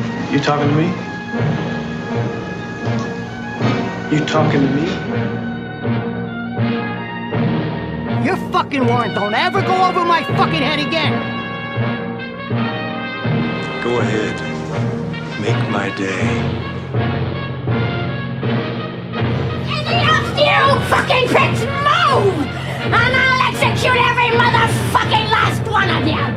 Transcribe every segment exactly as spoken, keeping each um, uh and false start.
You talking to me? You talking to me? Your fucking warrant don't ever go over my fucking head again! Go ahead. Make my day. Any of you fucking pricks move! And I'll execute every motherfucking last one of you!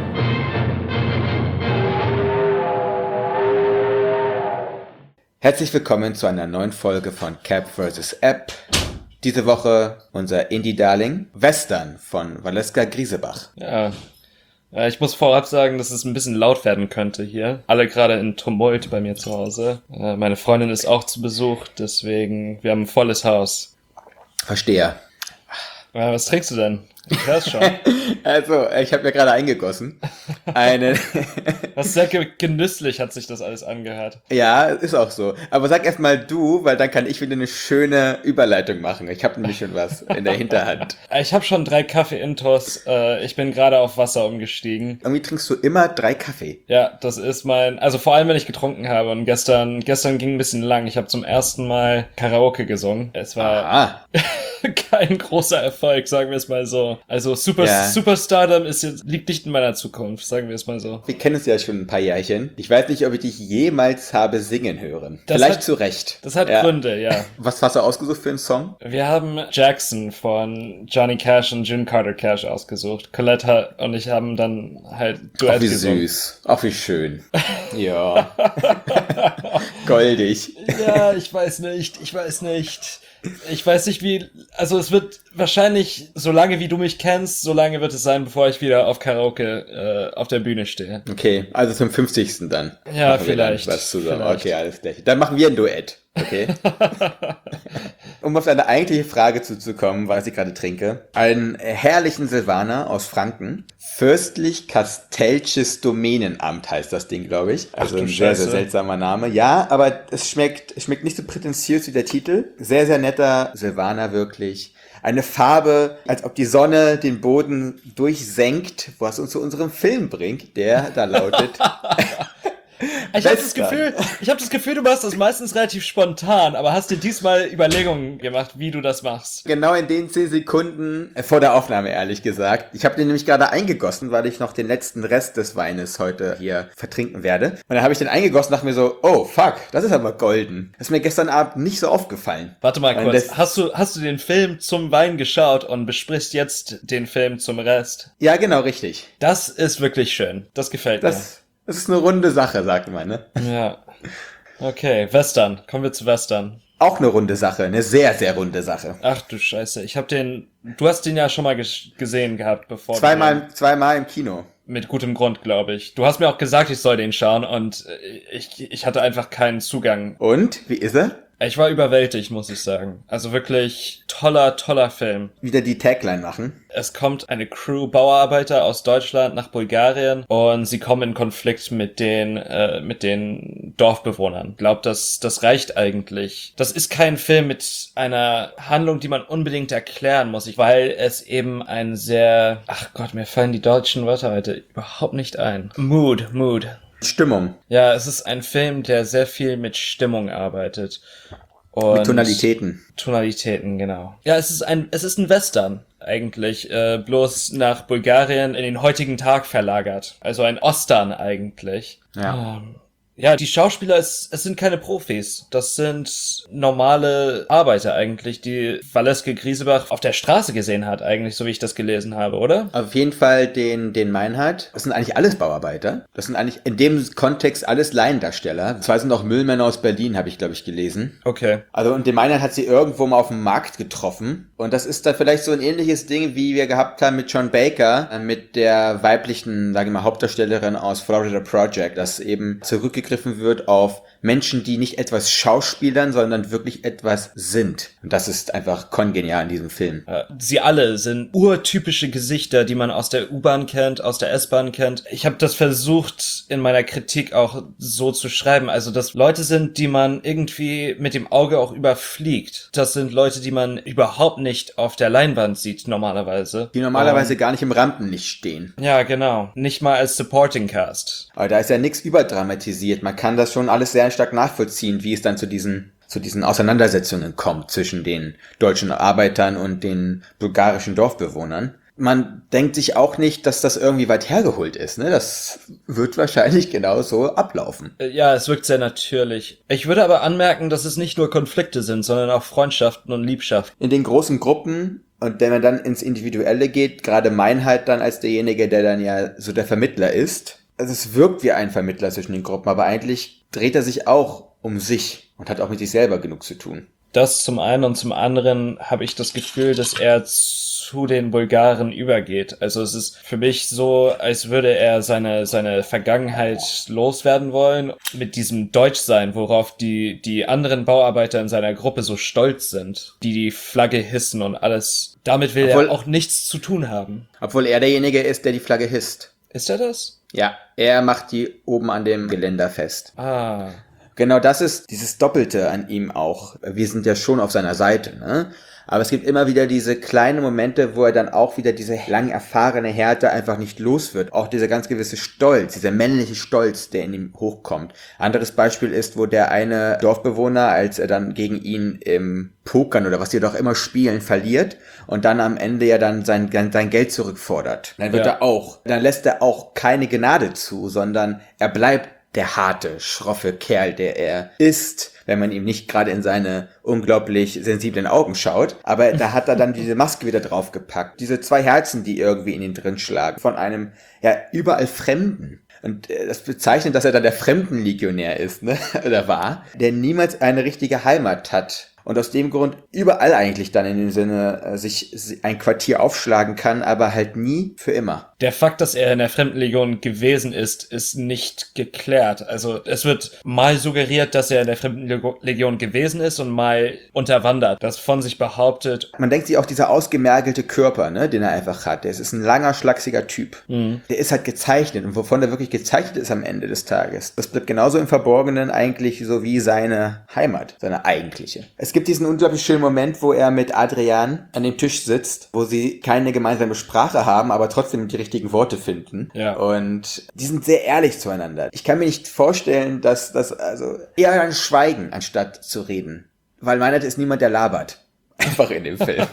Herzlich willkommen zu einer neuen Folge von Cap versus. App. Diese Woche unser Indie-Darling Western von Valeska Griesebach. Ja, ja, ich muss vorab sagen, dass es ein bisschen laut werden könnte hier. Alle gerade in Tumult bei mir zu Hause. Äh, meine Freundin ist auch zu Besuch, deswegen, wir haben ein volles Haus. Verstehe. Ja, was trinkst du denn? Ich hör's schon. Also, ich habe mir gerade eingegossen. Eine. Was sehr ge- genüsslich hat sich das alles angehört. Ja, ist auch so. Aber sag erst mal du, weil dann kann ich wieder eine schöne Überleitung machen. Ich habe nämlich schon was in der Hinterhand. Ich habe schon drei Kaffee-Intos. Äh, ich bin gerade auf Wasser umgestiegen. Irgendwie trinkst du immer drei Kaffee. Ja, das ist mein, also vor allem, wenn ich getrunken habe. Und gestern, gestern ging ein bisschen lang. Ich habe zum ersten Mal Karaoke gesungen. Es war Ah. kein großer Erfolg, sagen wir es mal so. Also Super, Ja. Superstardom ist jetzt, liegt nicht in meiner Zukunft, sagen wir es mal so. Wir kennen uns ja schon ein paar Jährchen. Ich weiß nicht, ob ich dich jemals habe singen hören. Das Vielleicht hat- zu Recht. Das hat Ja. Gründe, ja. Was hast du ausgesucht für einen Song? Wir haben Jackson von Johnny Cash und June Carter Cash ausgesucht. Colette und ich haben dann halt Duett Ach, wie gesungen. süß. Ach, wie schön. Ja. Goldig. Ja, ich weiß nicht, ich weiß nicht. Ich weiß nicht wie, also es wird wahrscheinlich, so lange wie du mich kennst, so lange wird es sein, bevor ich wieder auf Karaoke äh, auf der Bühne stehe. Okay, also zum fünfzigsten dann. Ja, Machen wir dann vielleicht, Was zusammen. vielleicht. Okay, alles klar. Dann machen wir ein Duett. Okay. Um auf deine eigentliche Frage zuzukommen, was ich gerade trinke. Einen herrlichen Silvaner aus Franken. Fürstlich-Kastellsches Domänenamt heißt das Ding, glaube ich. Also Ach du ein sehr, sehr Scheiße. seltsamer Name. Ja, aber es schmeckt, es schmeckt nicht so prätentiös wie der Titel. Sehr, sehr netter Silvaner wirklich. Eine Farbe, als ob die Sonne den Boden durchsenkt, was uns zu unserem Film bringt, der da lautet... Ich habe das Western. Gefühl, ich habe das Gefühl, du machst das meistens relativ spontan, aber hast dir diesmal Überlegungen gemacht, wie du das machst. Genau in den zehn Sekunden äh, vor der Aufnahme, ehrlich gesagt. Ich habe den nämlich gerade eingegossen, weil ich noch den letzten Rest des Weines heute hier vertrinken werde. Und dann habe ich den eingegossen und dachte mir so, oh fuck, das ist aber golden. Das ist mir gestern Abend nicht so aufgefallen. Warte mal Und kurz, das- hast du hast du den Film zum Wein geschaut und besprichst jetzt den Film zum Rest? Ja, genau, richtig. Das ist wirklich schön. Das gefällt Das, das ist eine runde Sache, sagt man, ne? mir. Ja. Okay, Western. Kommen wir zu Western. Auch eine runde Sache, eine sehr, sehr runde Sache. Ach du Scheiße, ich hab den, du hast den ja schon mal ges- gesehen gehabt, bevor du den, Zweimal, zweimal im Kino. mit gutem Grund, glaube ich. Du hast mir auch gesagt, ich soll den schauen und äh, ich, ich hatte einfach keinen Zugang. Und, wie ist er? Ich war überwältigt, muss ich sagen. Also wirklich toller, toller Film. Wieder die Tagline machen. Es kommt eine Crew Bauarbeiter aus Deutschland nach Bulgarien und sie kommen in Konflikt mit den äh, mit den Dorfbewohnern. Glaubt, das das reicht eigentlich. Das ist kein Film mit einer Handlung, die man unbedingt erklären muss, weil es eben ein sehr, ach Gott, mir fallen die deutschen Wörter heute überhaupt nicht ein. Mood, Mood. Stimmung. Ja, es ist ein Film, der sehr viel mit Stimmung arbeitet. Und Mit Tonalitäten. Tonalitäten, genau. Ja, es ist ein, es ist ein Western eigentlich, äh, bloß nach Bulgarien in den heutigen Tag verlagert. Also ein Ostern eigentlich. Ja. Ähm, Ja, die Schauspieler, es, es sind keine Profis. Das sind normale Arbeiter eigentlich, die Valeska Griesebach auf der Straße gesehen hat eigentlich, so wie ich das gelesen habe, oder? Auf jeden Fall den, den Meinhard. Das sind eigentlich alles Bauarbeiter. Das sind eigentlich in dem Kontext alles Laiendarsteller. Zwei sind auch Müllmänner aus Berlin, habe ich, glaube ich, gelesen. Okay. Also, und den Meinhard hat sie irgendwo mal auf dem Markt getroffen. Und das ist da vielleicht so ein ähnliches Ding, wie wir gehabt haben mit John Baker, äh, mit der weiblichen, sage ich mal, Hauptdarstellerin aus Florida Project, das eben zurückgegriffen wird auf Menschen, die nicht etwas schauspielern, sondern wirklich etwas sind. Und das ist einfach kongenial in diesem Film. Äh, Sie alle sind urtypische Gesichter, die man aus der U-Bahn kennt, aus der S-Bahn kennt. Ich habe das versucht, in meiner Kritik auch so zu schreiben. Also, dass Leute sind, die man irgendwie mit dem Auge auch überfliegt. Das sind Leute, die man überhaupt nicht auf der Leinwand sieht, normalerweise. Die normalerweise gar nicht im Rampenlicht stehen. Ja, genau. Nicht mal als Supporting Cast. Aber da ist ja nichts überdramatisiert wird. Man kann das schon alles sehr stark nachvollziehen, wie es dann zu diesen zu diesen Auseinandersetzungen kommt zwischen den deutschen Arbeitern und den bulgarischen Dorfbewohnern. Man denkt sich auch nicht, dass das irgendwie weit hergeholt ist, ne? Das wird wahrscheinlich genauso ablaufen. Ja, es wirkt sehr natürlich. Ich würde aber anmerken, dass es nicht nur Konflikte sind, sondern auch Freundschaften und Liebschaften. In den großen Gruppen, und wenn man dann ins Individuelle geht, gerade Meinheit dann als derjenige, der dann ja so der Vermittler ist. Also es wirkt wie ein Vermittler zwischen den Gruppen, aber eigentlich dreht er sich auch um sich und hat auch mit sich selber genug zu tun. Das zum einen, und zum anderen habe ich das Gefühl, dass er zu den Bulgaren übergeht. Also es ist für mich so, als würde er seine seine Vergangenheit loswerden wollen mit diesem Deutschsein, worauf die die anderen Bauarbeiter in seiner Gruppe so stolz sind, die die Flagge hissen und alles. Damit will obwohl, er auch nichts zu tun haben. Obwohl er derjenige ist, der die Flagge hisst. Ist er das? Ja, er macht die oben an dem Geländer fest. Ah. Genau, das ist dieses Doppelte an ihm auch. Wir sind ja schon auf seiner Seite, ne? Aber es gibt immer wieder diese kleinen Momente, wo er dann auch wieder diese lang erfahrene Härte einfach nicht los wird. Auch dieser ganz gewisse Stolz, dieser männliche Stolz, der in ihm hochkommt. Anderes Beispiel ist, wo der eine Dorfbewohner, als er dann gegen ihn im Pokern oder was die doch immer spielen, verliert und dann am Ende ja dann sein, sein Geld zurückfordert. Dann wird ja. er auch, dann lässt er auch keine Gnade zu, sondern er bleibt der harte, schroffe Kerl, der er ist, wenn man ihm nicht gerade in seine unglaublich sensiblen Augen schaut. Aber da hat er dann diese Maske wieder draufgepackt. Diese zwei Herzen, die irgendwie in ihn drin schlagen. Von einem, ja, überall Fremden. Und das bezeichnet, dass er dann der Fremdenlegionär ist, ne? Oder war. Der niemals eine richtige Heimat hat. Und aus dem Grund überall eigentlich dann in dem Sinne äh, sich ein Quartier aufschlagen kann, aber halt nie für immer. Der Fakt, dass er in der Fremdenlegion gewesen ist, ist nicht geklärt. Also es wird mal suggeriert, dass er in der Fremdenlegion gewesen ist und mal unterwandert, das von sich behauptet. Man denkt sich auch, dieser ausgemergelte Körper, ne, den er einfach hat, der ist ein langer, schlachsiger Typ. Mhm. Der ist halt gezeichnet und wovon er wirklich gezeichnet ist am Ende des Tages. Das bleibt genauso im Verborgenen eigentlich so wie seine Heimat, seine eigentliche. Es gibt diesen unglaublich schönen Moment, wo er mit Adrian an dem Tisch sitzt, wo sie keine gemeinsame Sprache haben, aber trotzdem die richtigen Worte finden. Ja. Und die sind sehr ehrlich zueinander. Ich kann mir nicht vorstellen, dass das also eher ein Schweigen, anstatt zu reden. Weil Meinert ist niemand, der labert. Einfach in dem Film.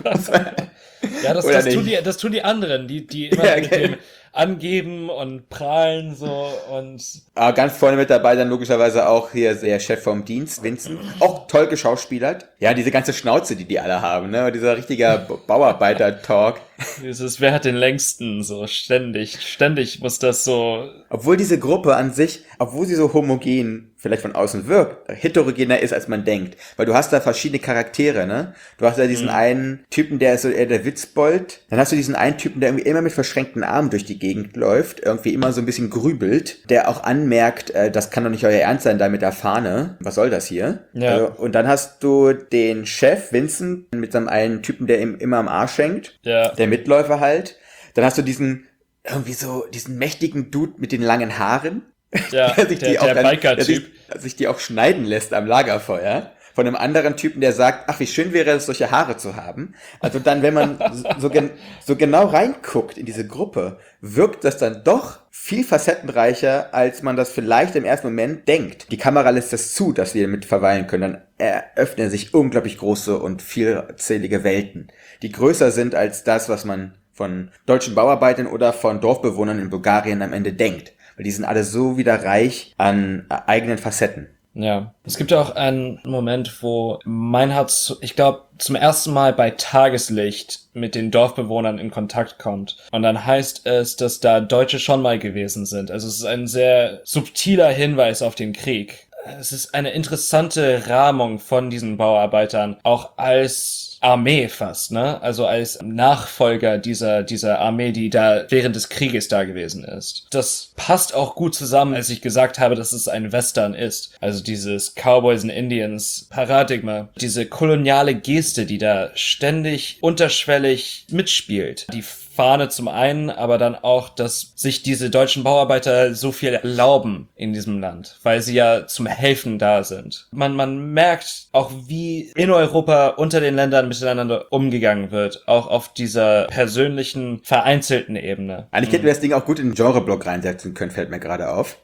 Ja, das, das, tun die, das tun die anderen, die, die immer ja, mit dem angeben und prahlen so und... Aber ganz vorne mit dabei dann logischerweise auch hier der Chef vom Dienst, Vincent. Auch toll geschauspielert. Ja, diese ganze Schnauze, die die alle haben, ne? Und dieser richtiger Bauarbeiter-Talk. Dieses, wer hat den längsten, so ständig, ständig muss das so... Obwohl diese Gruppe an sich, obwohl sie so homogen vielleicht von außen wirkt, heterogener ist, als man denkt. Weil du hast da verschiedene Charaktere, ne? Du hast ja diesen mhm. einen Typen, der ist so eher der Witzbold. Dann hast du diesen einen Typen, der irgendwie immer mit verschränkten Armen durch die Gegend läuft, irgendwie immer so ein bisschen grübelt, der auch anmerkt, äh, das kann doch nicht euer Ernst sein, da mit der Fahne. Was soll das hier? Ja. Also, und dann hast du den Chef, Vincent, mit seinem einen Typen, der ihm immer am Arsch hängt. Ja. Der Mitläufer halt. Dann hast du diesen, irgendwie so, diesen mächtigen Dude mit den langen Haaren. Ja, der, sich die der, der Biker-Typ. Der sich, sich die auch schneiden lässt am Lagerfeuer. Von einem anderen Typen, der sagt, ach, wie schön wäre es, solche Haare zu haben. Also dann, wenn man so, gen- so genau reinguckt in diese Gruppe, wirkt das dann doch viel facettenreicher, als man das vielleicht im ersten Moment denkt. Die Kamera lässt das zu, dass wir damit verweilen können. Dann eröffnen sich unglaublich große und vielzählige Welten, die größer sind als das, was man von deutschen Bauarbeitern oder von Dorfbewohnern in Bulgarien am Ende denkt. Weil die sind alle so wieder reich an eigenen Facetten. Ja, es gibt ja auch einen Moment, wo Meinhard, ich glaube, zum ersten Mal bei Tageslicht mit den Dorfbewohnern in Kontakt kommt. Und dann heißt es, dass da Deutsche schon mal gewesen sind. Also es ist ein sehr subtiler Hinweis auf den Krieg. Es ist eine interessante Rahmung von diesen Bauarbeitern, auch als Armee fast, ne? Also als Nachfolger dieser dieser Armee, die da während des Krieges da gewesen ist. Das passt auch gut zusammen, als ich gesagt habe, dass es ein Western ist. Also dieses Cowboys and Indians Paradigma, diese koloniale Geste, die da ständig unterschwellig mitspielt. Die Fahne zum einen, aber dann auch, dass sich diese deutschen Bauarbeiter so viel erlauben in diesem Land, weil sie ja zum Helfen da sind. Man, man merkt auch, wie in Europa unter den Ländern miteinander umgegangen wird, auch auf dieser persönlichen, vereinzelten Ebene. Eigentlich hätten wir das Ding auch gut in den Genreblock reinsetzen können, fällt mir gerade auf.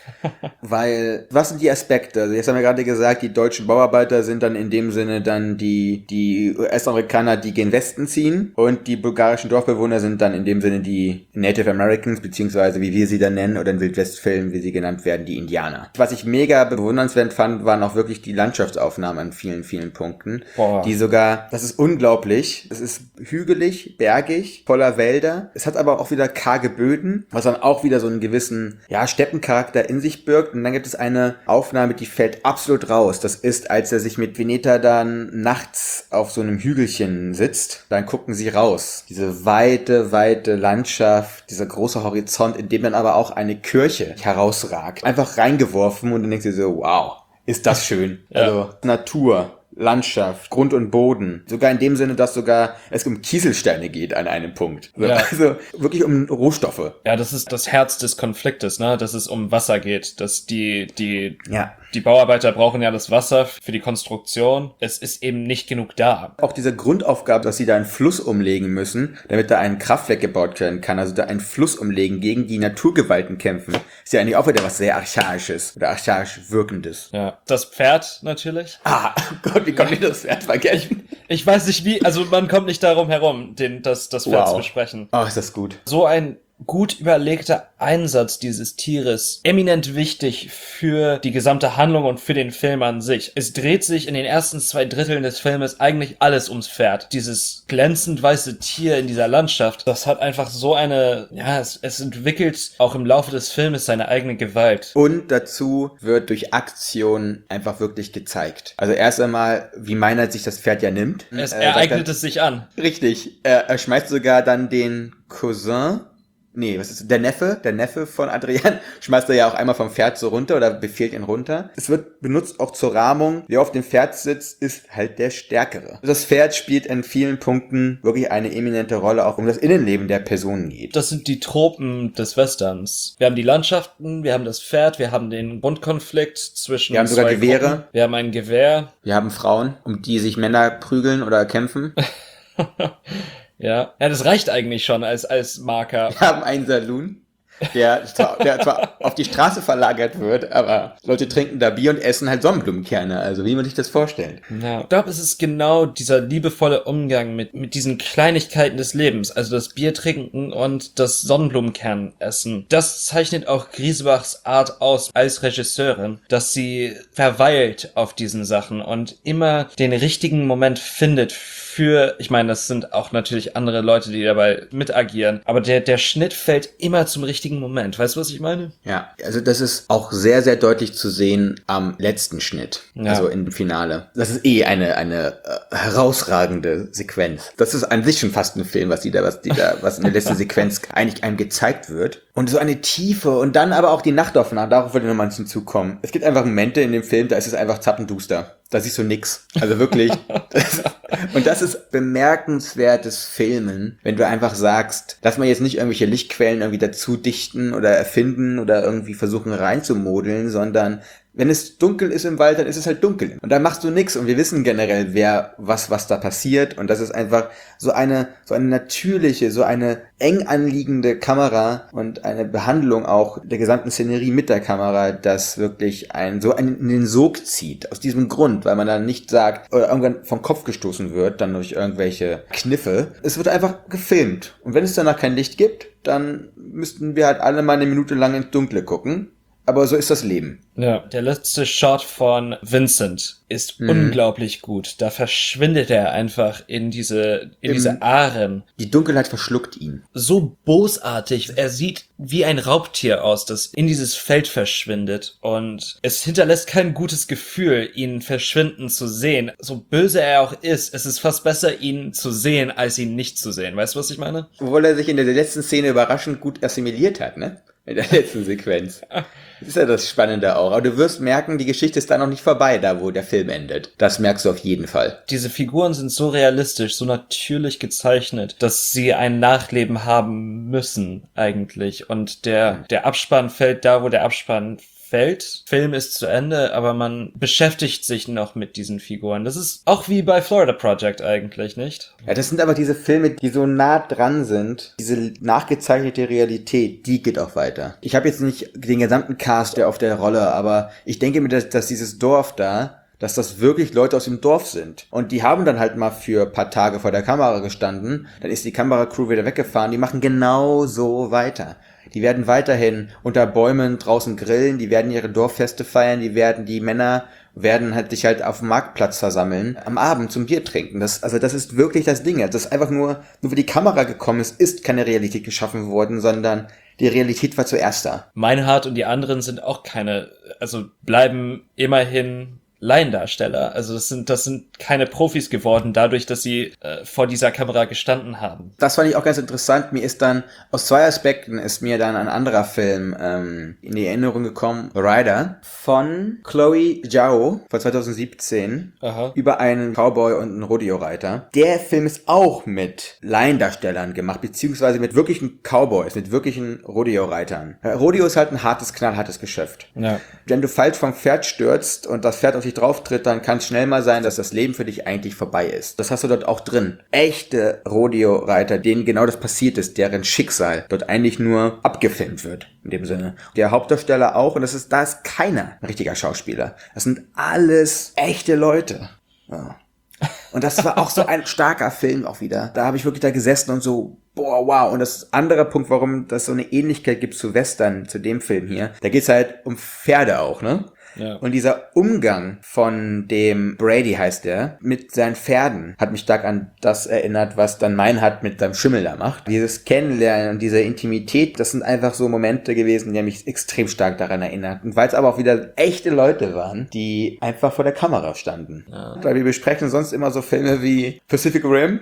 Weil, was sind die Aspekte? Also jetzt haben wir gerade gesagt, die deutschen Bauarbeiter sind dann in dem Sinne dann die, die U S-Amerikaner, die gen Westen ziehen, und die bulgarischen Dorfbewohner sind dann in dem Sinne die Native Americans, beziehungsweise wie wir sie dann nennen, oder in Wildwestfilmen, wie sie genannt werden, die Indianer. Was ich mega bewundernswert fand, waren auch wirklich die Landschaftsaufnahmen an vielen, vielen Punkten. Boah. Die sogar, das ist unglaublich, es ist hügelig, bergig, voller Wälder. Es hat aber auch wieder karge Böden, was dann auch wieder so einen gewissen, ja, Steppencharakter in sich birgt. Und dann gibt es eine Aufnahme, die fällt absolut raus. Das ist, als er sich mit Veneta dann nachts auf so einem Hügelchen sitzt, dann gucken sie raus. Diese weite, weite Landschaft, dieser große Horizont, in dem dann aber auch eine Kirche herausragt. Einfach reingeworfen und dann denkst du so, wow, ist das schön. Ja. Also Natur, Landschaft, Grund und Boden. Sogar in dem Sinne, dass sogar es um Kieselsteine geht an einem Punkt. Also, Ja. also wirklich um Rohstoffe. Ja, das ist das Herz des Konfliktes, ne? Dass es um Wasser geht, dass die, die, Ja. die Bauarbeiter brauchen ja das Wasser für die Konstruktion. Es ist eben nicht genug da. Auch diese Grundaufgabe, dass sie da einen Fluss umlegen müssen, damit da ein Kraftwerk gebaut werden kann, also da einen Fluss umlegen, gegen die Naturgewalten kämpfen, ist ja eigentlich auch wieder was sehr Archaisches oder archaisch Wirkendes. Ja. Das Pferd natürlich. Ah, Gott, wie konnte ich das Pferd vergessen? Ich weiß nicht wie, also man kommt nicht darum herum, den, das, das Pferd Wow. zu besprechen. Oh, ist das gut. So ein gut überlegter Einsatz dieses Tieres, eminent wichtig für die gesamte Handlung und für den Film an sich. Es dreht sich in den ersten zwei Dritteln des Filmes eigentlich alles ums Pferd. Dieses glänzend weiße Tier in dieser Landschaft, das hat einfach so eine, ja, es, es entwickelt auch im Laufe des Filmes seine eigene Gewalt. Und dazu wird durch Aktion einfach wirklich gezeigt. Also erst einmal, wie Meinert sich das Pferd ja nimmt. Es Äh, ereignet sagt es sich an. er, Richtig. Er, er schmeißt sogar dann den Cousin, nee, was ist der Neffe, der Neffe von Adrian, schmeißt er ja auch einmal vom Pferd so runter oder befehlt ihn runter. Es wird benutzt auch zur Rahmung. Wer auf dem Pferd sitzt, ist halt der Stärkere. Das Pferd spielt in vielen Punkten wirklich eine eminente Rolle, auch um das Innenleben der Personen geht. Das sind die Tropen des Westerns. Wir haben die Landschaften, wir haben das Pferd, wir haben den Grundkonflikt zwischen Wir haben sogar zwei Gewehre. Gruppen. Wir haben ein Gewehr. Wir haben Frauen, um die sich Männer prügeln oder kämpfen. Ja. Ja, das reicht eigentlich schon als, als Marker. Wir haben einen Saloon, der zwar, der zwar auf die Straße verlagert wird, aber Leute trinken da Bier und essen halt Sonnenblumenkerne. Also wie man sich das vorstellt. Ja. Ich glaube, es ist genau dieser liebevolle Umgang mit, mit diesen Kleinigkeiten des Lebens. Also das Bier trinken und das Sonnenblumenkern essen. Das zeichnet auch Griesbachs Art aus als Regisseurin, dass sie verweilt auf diesen Sachen und immer den richtigen Moment findet für, ich meine, das sind auch natürlich andere Leute, die dabei mit agieren, aber der, der Schnitt fällt immer zum richtigen Moment. Weißt du, was ich meine? Ja, also das ist auch sehr, sehr deutlich zu sehen am letzten Schnitt, Ja. also im Finale. Das ist eh eine eine äh, herausragende Sequenz. Das ist an sich schon fast ein Film, was die da, was die da, was in der letzten Sequenz eigentlich einem gezeigt wird. Und so eine Tiefe und dann aber auch die Nachtaufnahmen, darauf würde nochmal hinzukommen. Es gibt einfach Momente in dem Film, da ist es einfach zappenduster. Da siehst du nix. Also wirklich. Das, und das ist bemerkenswertes Filmen, wenn du einfach sagst, lass mal jetzt nicht irgendwelche Lichtquellen irgendwie dazu dichten oder erfinden oder irgendwie versuchen reinzumodeln, sondern wenn es dunkel ist im Wald, dann ist es halt dunkel. Und dann machst du nix. Und wir wissen generell, wer, was, was da passiert. Und das ist einfach so eine, so eine natürliche, so eine eng anliegende Kamera und eine Behandlung auch der gesamten Szenerie mit der Kamera, das wirklich einen, so einen in den Sog zieht. Aus diesem Grund, weil man dann nicht sagt, oder irgendwann vom Kopf gestoßen wird, dann durch irgendwelche Kniffe. Es wird einfach gefilmt. Und wenn es danach kein Licht gibt, dann müssten wir halt alle mal eine Minute lang ins Dunkle gucken. Aber so ist das Leben. Ja. Der letzte Shot von Vincent ist Mhm. unglaublich gut. Da verschwindet er einfach in diese, in Im- diese Aaren. Die Dunkelheit verschluckt ihn. So bosartig. Er sieht wie ein Raubtier aus, das in dieses Feld verschwindet. Und es hinterlässt kein gutes Gefühl, ihn verschwinden zu sehen. So böse er auch ist, es ist fast besser, ihn zu sehen, als ihn nicht zu sehen. Weißt du, was ich meine? Obwohl er sich in der letzten Szene überraschend gut assimiliert hat, ne? In der letzten Sequenz. Das ist ja das Spannende auch. Aber du wirst merken, die Geschichte ist da noch nicht vorbei, da wo der Film endet. Das merkst du auf jeden Fall. Diese Figuren sind so realistisch, so natürlich gezeichnet, dass sie ein Nachleben haben müssen, eigentlich. Und der, der Abspann fällt da, wo der Abspann fällt, Film ist zu Ende, aber man beschäftigt sich noch mit diesen Figuren. Das ist auch wie bei Florida Project eigentlich, nicht? Ja, das sind aber diese Filme, die so nah dran sind. Diese nachgezeichnete Realität, die geht auch weiter. Ich habe jetzt nicht den gesamten Cast auf der Rolle, aber ich denke mir, dass, dass dieses Dorf da, dass das wirklich Leute aus dem Dorf sind. Und die haben dann halt mal für ein paar Tage vor der Kamera gestanden, dann ist die Kameracrew wieder weggefahren, die machen genau so weiter. Die werden weiterhin unter Bäumen draußen grillen, die werden ihre Dorffeste feiern, die werden, die Männer werden halt sich halt auf dem Marktplatz versammeln, am Abend zum Bier trinken. Das, also das ist wirklich das Ding. Das ist einfach nur, nur weil die Kamera gekommen ist, ist keine Realität geschaffen worden, sondern die Realität war zuerst da. Meinhard und die anderen sind auch keine, also bleiben immerhin Laiendarsteller. Also das sind das sind keine Profis geworden, dadurch, dass sie äh, vor dieser Kamera gestanden haben. Das fand ich auch ganz interessant. Mir ist dann, aus zwei Aspekten ist mir dann ein anderer Film ähm, in die Erinnerung gekommen. Rider von Chloe Zhao von zwanzig siebzehn. Aha. Über einen Cowboy und einen Rodeo-Reiter. Der Film ist auch mit Laiendarstellern gemacht, beziehungsweise mit wirklichen Cowboys, mit wirklichen Rodeo-Reitern. Äh, Rodeo ist halt ein hartes, knallhartes Geschäft. Ja. Wenn du falsch vom Pferd stürzt und das Pferd auf dich drauf tritt, dann kann es schnell mal sein, dass das Leben für dich eigentlich vorbei ist. Das hast du dort auch drin. Echte Rodeo-Reiter, denen genau das passiert ist, deren Schicksal dort eigentlich nur abgefilmt wird, in dem Sinne. Der Hauptdarsteller auch, und das ist, da ist keiner ein richtiger Schauspieler. Das sind alles echte Leute. Ja. Und das war auch so ein starker Film auch wieder. Da habe ich wirklich da gesessen und so, boah, wow. Und das andere Punkt, warum das so eine Ähnlichkeit gibt zu Western, zu dem Film hier, da geht's halt um Pferde auch, ne? Ja. Und dieser Umgang von dem Brady, heißt der, mit seinen Pferden, hat mich stark an das erinnert, was dann Meinhard mit seinem Schimmel da macht. Dieses Kennenlernen und diese Intimität, das sind einfach so Momente gewesen, die mich extrem stark daran erinnert. Und weil es aber auch wieder echte Leute waren, die einfach vor der Kamera standen. Ja. Weil wir besprechen sonst immer so Filme wie Pacific Rim.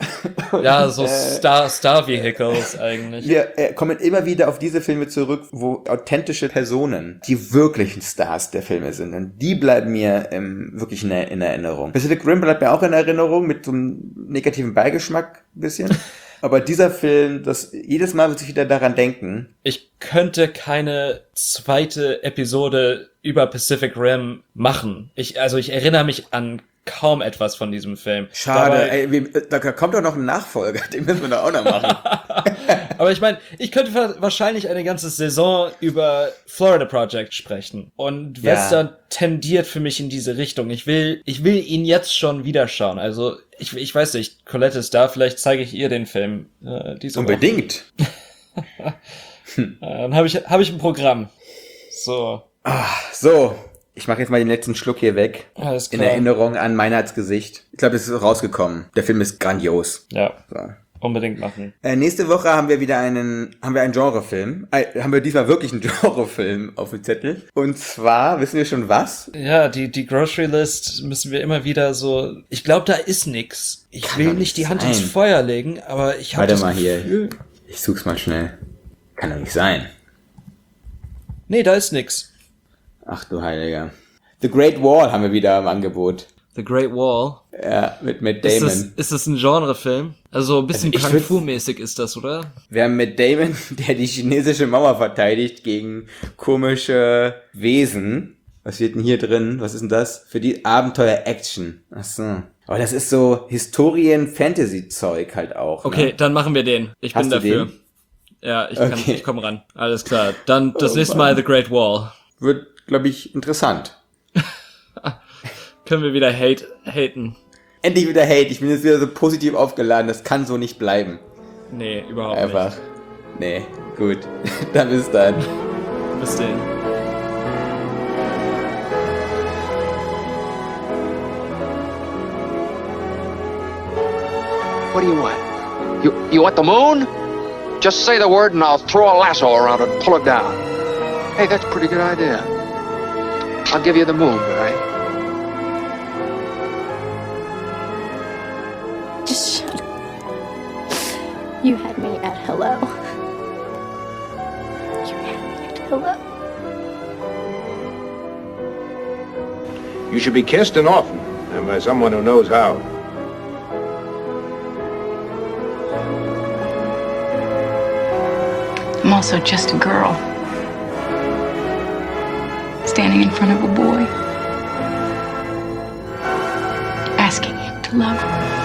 Ja, so Star, Star Vehicles eigentlich. Wir äh, kommen immer wieder auf diese Filme zurück, wo authentische Personen die wirklichen Stars der Filme sind. Und die bleiben mir ähm, wirklich in, in Erinnerung. Pacific Rim bleibt mir auch in Erinnerung, mit so einem negativen Beigeschmack ein bisschen. Aber dieser Film, das jedes Mal muss ich wieder daran denken. Ich könnte keine zweite Episode über Pacific Rim machen. Ich, also ich erinnere mich an kaum etwas von diesem Film. Schade, Dabei, ey, wie, da kommt doch noch ein Nachfolger, den müssen wir doch auch noch machen. Aber ich meine, ich könnte wahrscheinlich eine ganze Saison über Florida Project sprechen. Und Ja. Western tendiert für mich in diese Richtung. Ich will, ich will ihn jetzt schon wieder schauen. Also, ich, ich weiß nicht, Colette ist da, vielleicht zeige ich ihr den Film. Äh, diese Unbedingt. Woche. Äh, dann habe ich, hab ich ein Programm. So. Ah, so. Ich mache jetzt mal den letzten Schluck hier weg. Alles In klar. Erinnerung an Meinhards Gesicht. Ich glaube, es ist rausgekommen. Der Film ist grandios. Ja, So. unbedingt machen. Äh, nächste Woche haben wir wieder einen, haben wir einen Genrefilm. Äh, haben wir diesmal wirklich einen Genrefilm auf dem Zettel. Und zwar, wissen wir schon was? Ja, die, die Grocery List müssen wir immer wieder so, ich glaube, da ist nix. Ich Kann will doch nicht nicht die Hand sein. ins Feuer legen, aber ich habe Warte das mal hier. Gefühl, Ich such's mal schnell. Kann doch nicht sein. nee, da ist nix. Ach du Heiliger. The Great Wall haben wir wieder im Angebot. The Great Wall. Ja, mit Matt Ist Damon. das, ist das ein Genrefilm? Also ein bisschen Also ich Kung würd- Fu-mäßig ist das, oder? Wir haben Matt Damon, der die chinesische Mauer verteidigt gegen komische Wesen. Was wird denn hier drin? Was ist denn das? Für die Abenteuer-Action. Ach so. Aber das ist so Historien-Fantasy-Zeug halt auch. Okay, Ne? dann machen wir den. Ich Hast bin du dafür. den? Ja, ich kann, Okay. ich komme ran. Alles klar. Dann das Oh nächste Mann. Mal The Great Wall. Wird, glaube ich, interessant. Können wir wieder hate, haten? Endlich wieder Hate. Ich bin jetzt wieder so positiv aufgeladen. Das kann so nicht bleiben. Nee, überhaupt Einfach. Nee, gut. Dann bis dann. nicht. Bis denn. What do you want? You you want the moon? Just say the word and I'll throw a lasso around it and pull it down. Hey, that's a pretty good idea. I'll give you the moon, all right? Just shut up. You had me at hello. You had me at hello. You should be kissed and often, and by someone who knows how. I'm also just a girl. standing in front of a boy, asking him to love her.